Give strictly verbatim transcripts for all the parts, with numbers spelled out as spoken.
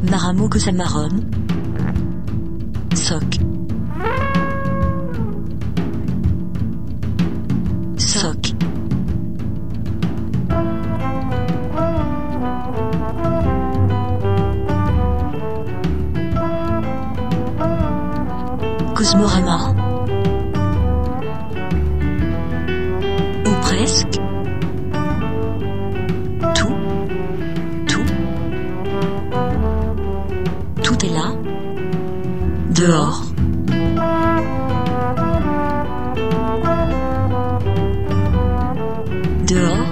Maramo Cosamarum. Soc. Soc. Cosmorama. Ou presque. Tout. Tout. Tout est là. Dehors. Dehors.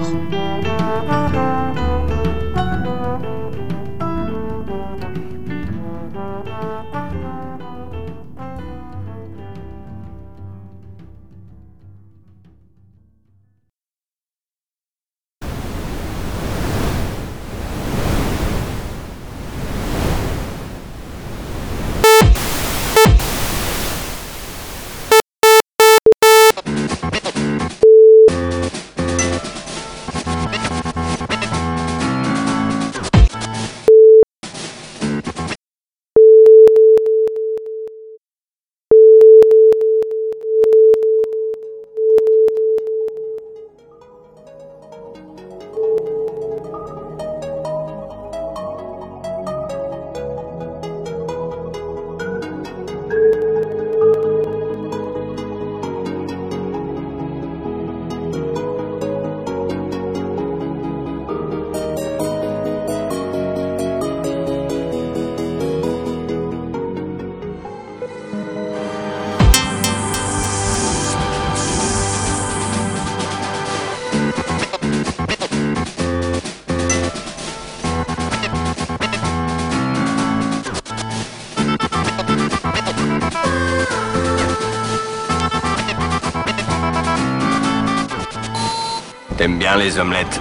T'aimes bien les omelettes?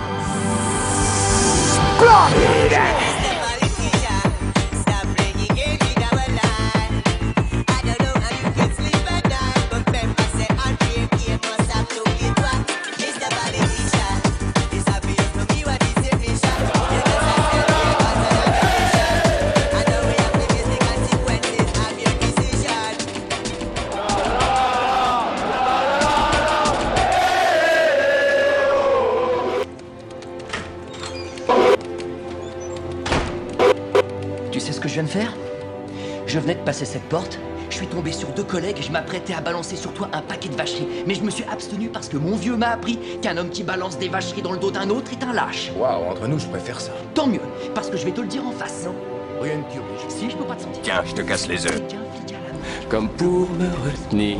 Tu sais ce que je viens de faire? Je venais de passer cette porte, je suis tombé sur deux collègues et je m'apprêtais à balancer sur toi un paquet de vacheries. Mais je me suis abstenu parce que mon vieux m'a appris qu'un homme qui balance des vacheries dans le dos d'un autre est un lâche. Waouh, entre nous, je préfère ça. Tant mieux, parce que je vais te le dire en face. Non. Rien ne t'y oblige. Si, je peux pas te sentir. Tiens, je te casse les œufs. Tiens, flic à la main. Comme pour me retenir,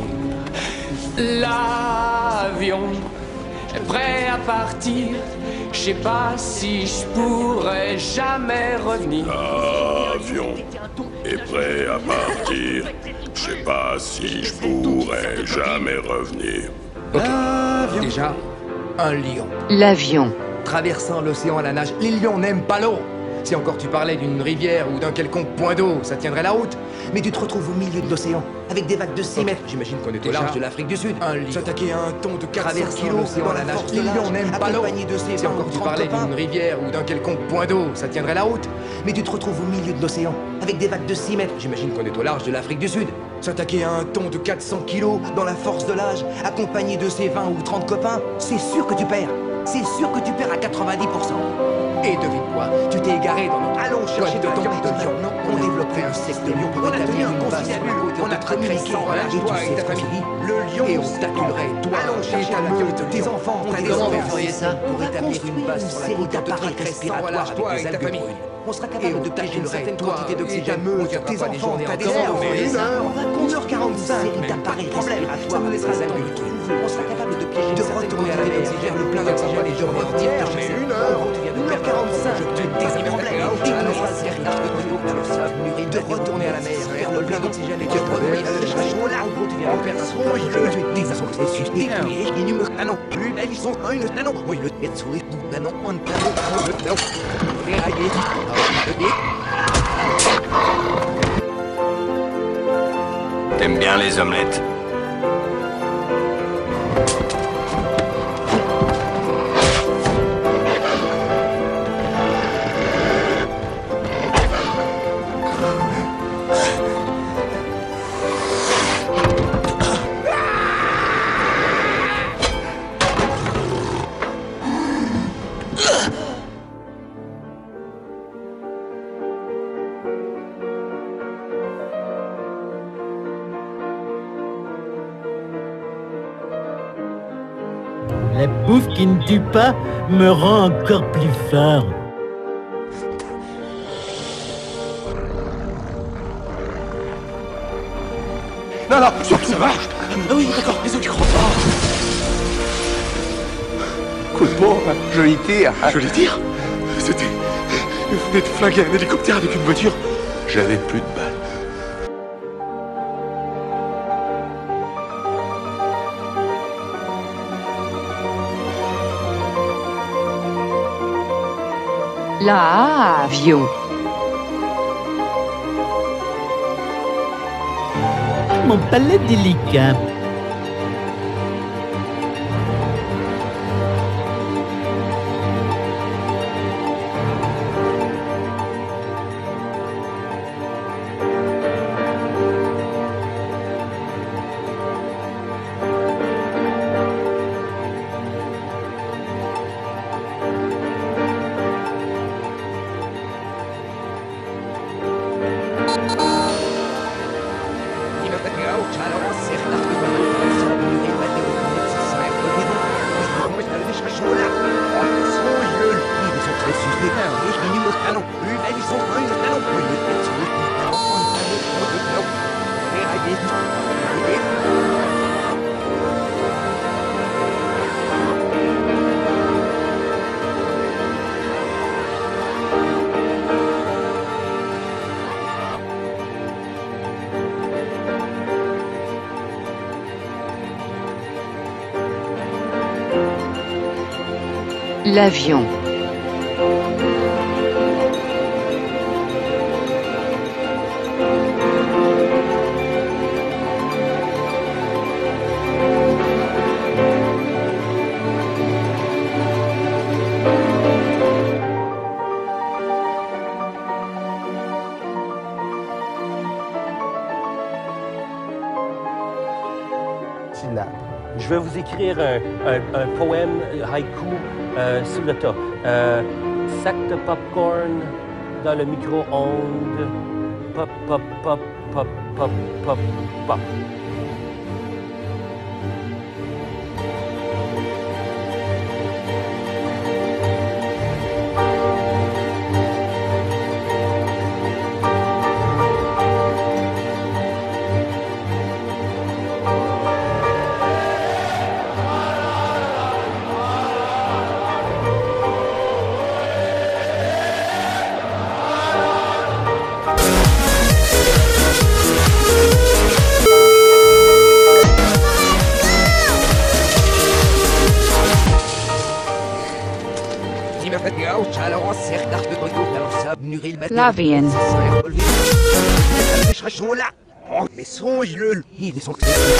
l'avion est prêt à partir. Je sais pas si je pourrais jamais revenir. L'avion est prêt à partir. Je sais pas si je pourrais jamais revenir. L'avion. Déjà, un lion. L'avion. Traversant l'océan à la nage, les lions n'aiment pas l'eau. Si encore tu parlais d'une rivière ou d'un quelconque point d'eau, ça tiendrait la route. Mais tu te retrouves au milieu de l'océan, avec des vagues de six mètres. J'imagine qu'on est au large de l'Afrique du Sud. Un lion. S'attaquer à un thon de quatre cents kilos l'océan à la nage, les lions n'aiment pas l'eau. Si encore tu parlais d'une rivière ou d'un quelconque point d'eau, ça tiendrait la route. Mais tu te retrouves au milieu de l'océan, avec des vagues de six mètres. J'imagine qu'on est au large de l'Afrique du Sud. S'attaquer à un thon de quatre cents kilos, dans la force de l'âge, accompagné de ses vingt ou trente copains, c'est sûr que tu perds. C'est sûr que tu perds à quatre-vingt-dix pour cent. Et devine quoi, tu t'es égaré dans notre allons chercher de ton de lion. Non, on développerait un secte de lion pour établir une base sur le côté. On a communiqué et tu sais ce qu'on dit. Le lion et on t'acculerait, toi, et ta meute, tes enfants, tes Comment vous enfants. feriez ça? Pour établir une base sur la côte d'appareils respiratoires avec des algues brunes. On sera capable de piéger une certaine quantité d'oxygène, tes enfants, ta désert, une heure, une heure quarante-cinq, d'appareils respiratoires avec des algues brunes. On sera capable de piéger une certaine quantité d'oxygène, le plein d'oxygène et de entière, mais une heure, une heure quarante-cinq, des problèmes, et de retourner à la mer, faire le plein d'oxygène et de produire le chaud là, en gros tu viens de perdre son des processus décriés, et numéro un an, plus belle, ils sont un, une, un an, oui, le tête souris, un an, un, un, un, un, déraillé, T'aimes bien les omelettes? La bouffe qui ne tue pas me rend encore plus fort. Non, non, surtout ça va. Ah oui, d'accord, les autres qui croient pas. Coup de peau, joli tir. Joli tir. C'était... Vous venez de flinguer un hélicoptère avec une voiture. J'avais plus de balles. L'avion. Mon palais délicat. L'avion. Je vais vous écrire un, un, un poème haïku euh, sur le tas. Euh, sac de popcorn dans le micro-ondes. Pop, pop, pop, pop, pop, pop, pop. L'avion. Mais songe-le. Ils sont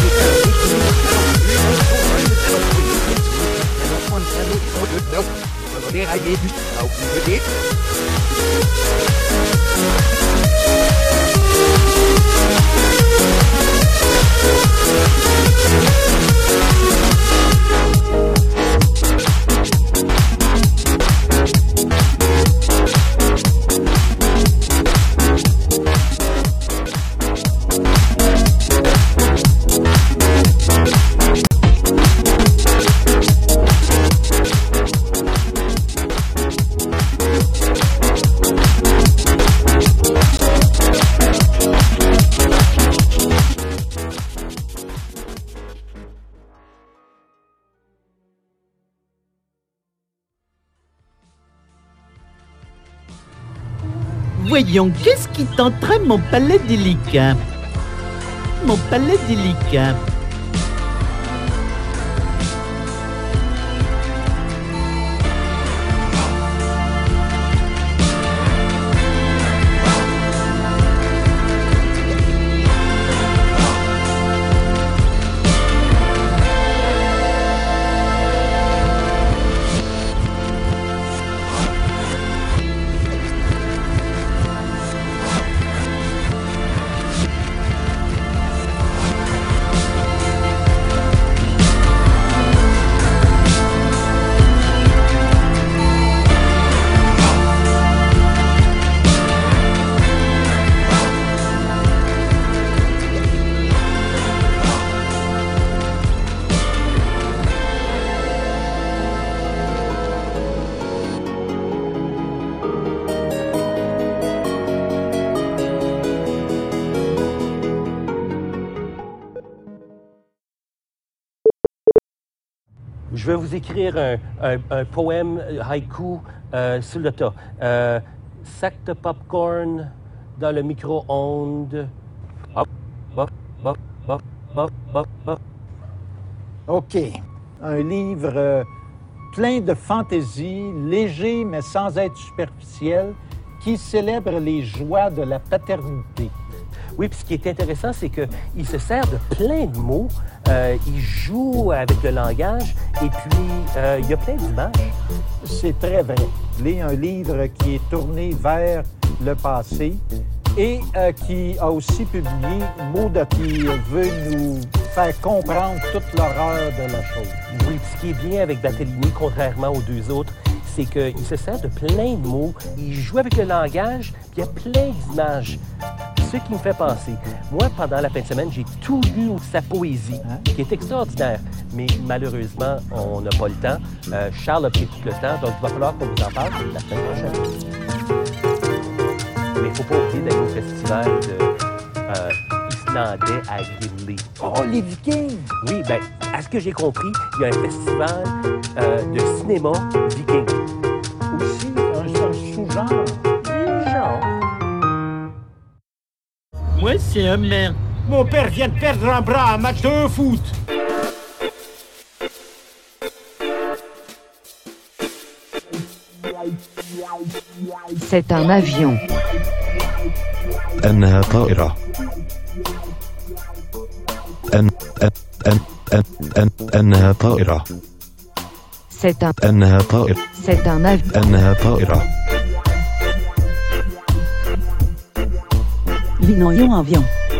Voyons, qu'est-ce qui tenterait mon palais délicat? Mon palais délicat. je vais vous écrire un, un, un poème haïku euh, sur le tas. Euh, sac de popcorn dans le micro-ondes. Hop, hop, hop, hop, hop, hop, hop. OK. Un livre euh, plein de fantaisie, léger mais sans être superficiel, qui célèbre les joies de la paternité. Oui, puis ce qui est intéressant, c'est qu'il se sert de plein de mots, euh, il joue avec le langage, et puis euh, il y a plein d'images. C'est très vrai. C'est un livre qui est tourné vers le passé et euh, qui a aussi publié Maude, qui veut nous faire comprendre toute l'horreur de la chose. Oui, puis ce qui est bien avec Barthélémy, contrairement aux deux autres, c'est qu'il se sert de plein de mots, il joue avec le langage, puis il y a plein d'images. Ce qui me fait penser, moi, pendant la fin de semaine, j'ai tout lu sa poésie, hein? Qui est extraordinaire. Mais malheureusement, on n'a pas le temps. Euh, Charles a pris tout le temps, donc il va falloir qu'on vous en parle la semaine prochaine. Mais il ne faut pas oublier d'aller au festival de, euh, islandais à Gimli. Oh, les Vikings! Oui, bien, à ce que j'ai compris, il y a un festival euh, de cinéma viking. Aussi, un, un sous-genre. Genre. Moi, c'est Homer. Mon père vient de perdre un bras à un match de foot. C'est un avion. أنها طائرة. أن أن أن أن أن أنها طائرة. C'est un أنها طائرة. C'est un avion. أنها طائرة. Linoyon avion.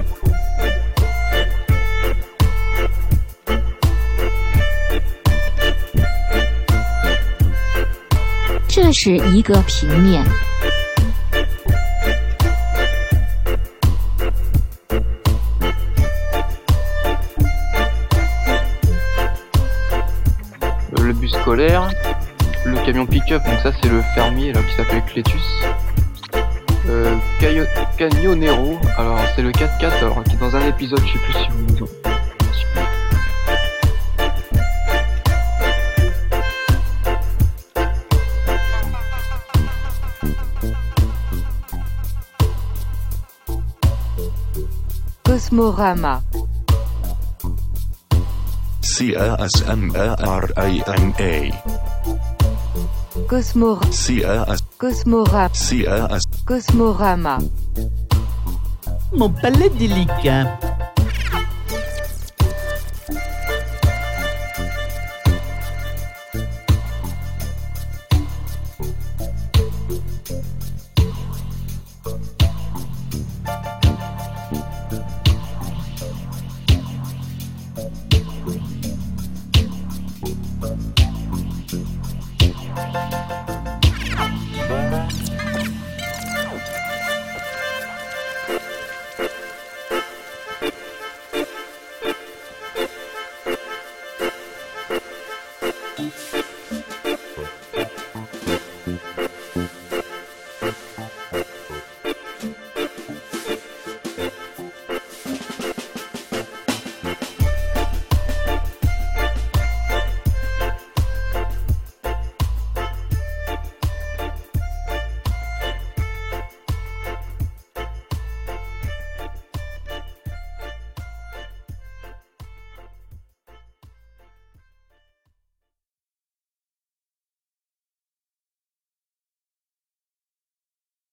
这是一个平面。 Le bus scolaire, le camion pick-up, donc ça c'est le fermier là qui s'appelle Clétus. Euh, Caio- Cagnonero, alors c'est le quatre-quatre, alors qui est dans un épisode, je sais plus si vous vous en... Cosmorama. C A S M A R I M A. Cosmor. C A S. Cosmora. C A S. Cosmorama. Mon palais délicat.